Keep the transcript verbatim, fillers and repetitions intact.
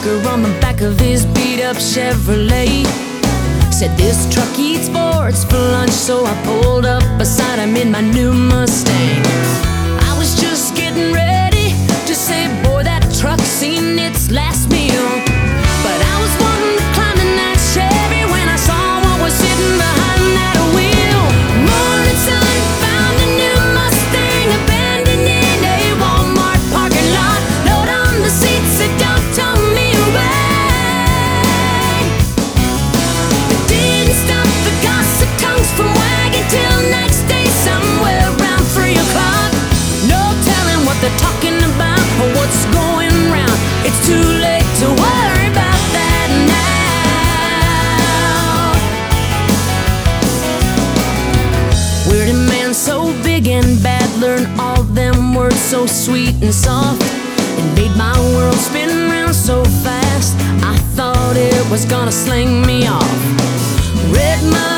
sticker on the back of his beat-up Chevrolet. Said this truck eats sports for lunch, so I pulled up beside him in my new Mustang. I was just getting ready to say, boy, that truck's seen its last meal. But I was wanting to climb in that Chevy when I saw what was sitting behind that wheel. Morning sun found a new Mustang abandoned in a Walmart parking lot. Load on the seats, it don't tow me away. It didn't stop the gossip tongues from wagging till next day somewhere around three o'clock. No telling what they're talking about or what's going round. It's too late to worry about that now. Weird and man so big and bad, learn all them words so sweet and soft. It made my world spin round so fast, I thought it was gonna sling me off. Read my